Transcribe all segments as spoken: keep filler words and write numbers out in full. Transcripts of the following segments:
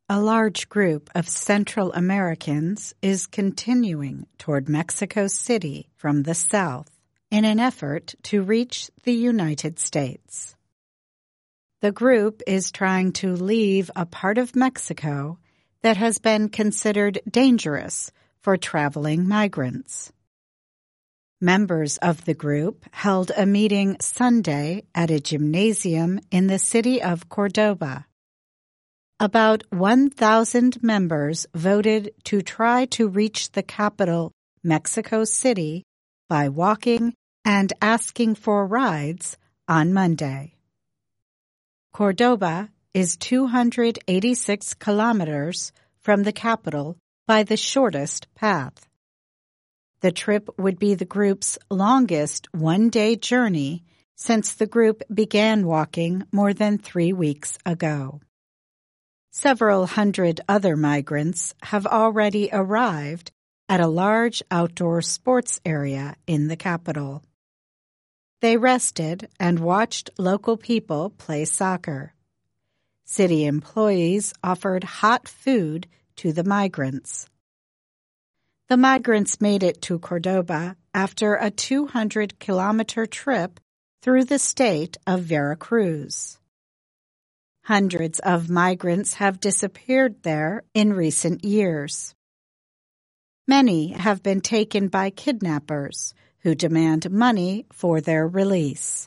A large group of Central Americans is continuing toward Mexico City from the south in an effort to reach the United States. The group is trying to leave a part of Mexico that has been considered dangerous for traveling migrants. Members of the group held a meeting Sunday at a gymnasium in the city of Cordoba. About one thousand members voted to try to reach the capital, Mexico City, by walking and asking for rides on Monday. Cordoba is two hundred eighty-six kilometers from the capital by the shortest path. The trip would be the group's longest one-day journey since the group began walking more than three weeks ago. Several hundred other migrants have already arrived at a large outdoor sports area in the capital. They rested and watched local people play soccer. City employees offered hot food to the migrants. The migrants made it to Cordoba after a two hundred kilometer trip through the state of Veracruz. Hundreds of migrants have disappeared there in recent years. Many have been taken by kidnappers who demand money for their release.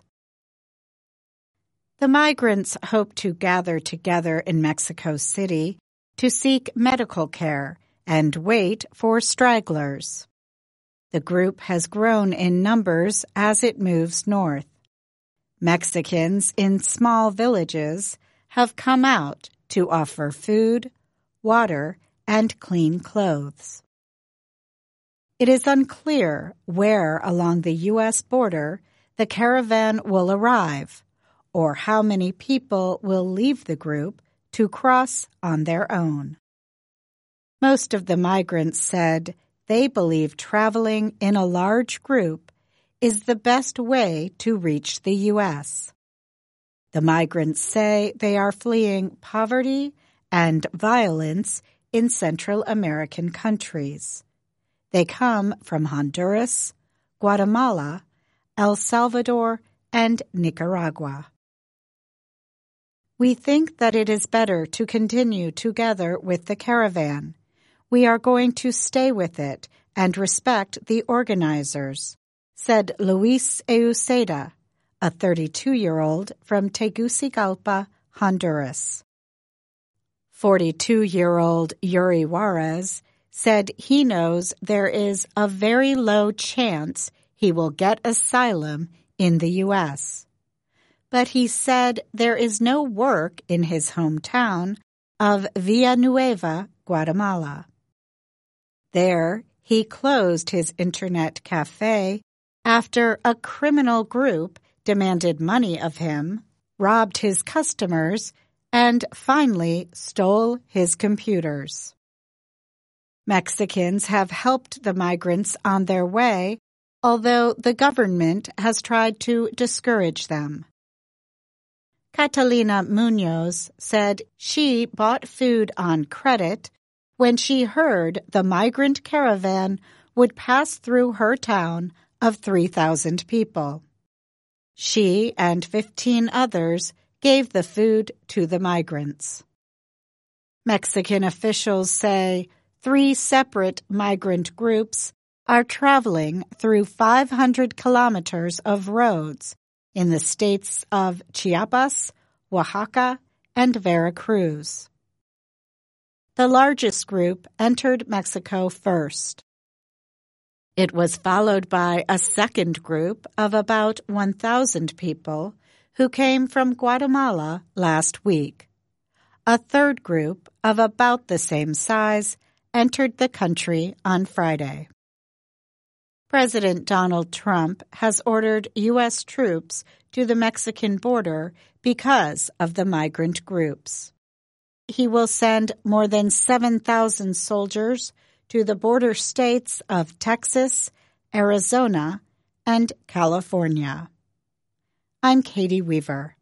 The migrants hope to gather together in Mexico City to seek medical care and wait for stragglers. The group has grown in numbers as it moves north. Mexicans in small villages have come out to offer food, water, and clean clothes. It is unclear where along the U S border the caravan will arrive or how many people will leave the group to cross on their own. Most of the migrants said they believe traveling in a large group is the best way to reach the U S. The migrants say they are fleeing poverty and violence in Central American countries. They come from Honduras, Guatemala, El Salvador, and Nicaragua. We think that it is better to continue together with the caravan. We are going to stay with it and respect the organizers, said Luis Euseda, a thirty-two-year-old from Tegucigalpa, Honduras. forty-two-year-old Yuri Juarez said he knows there is a very low chance he will get asylum in the U S. But he said there is no work in his hometown of Villanueva, Guatemala. There, he closed his internet cafe after a criminal group demanded money of him, robbed his customers, and finally stole his computers. Mexicans have helped the migrants on their way, although the government has tried to discourage them. Catalina Munoz said she bought food on credit when she heard the migrant caravan would pass through her town of three thousand people. She and fifteen others gave the food to the migrants. Mexican officials say three separate migrant groups are traveling through five hundred kilometers of roads in the states of Chiapas, Oaxaca, and Veracruz. The largest group entered Mexico first. It was followed by a second group of about one thousand people who came from Guatemala last week. A third group of about the same size entered the country on Friday. President Donald Trump has ordered U S troops to the Mexican border because of the migrant groups. He will send more than seven thousand soldiers to the border states of Texas, Arizona, and California. I'm Katie Weaver.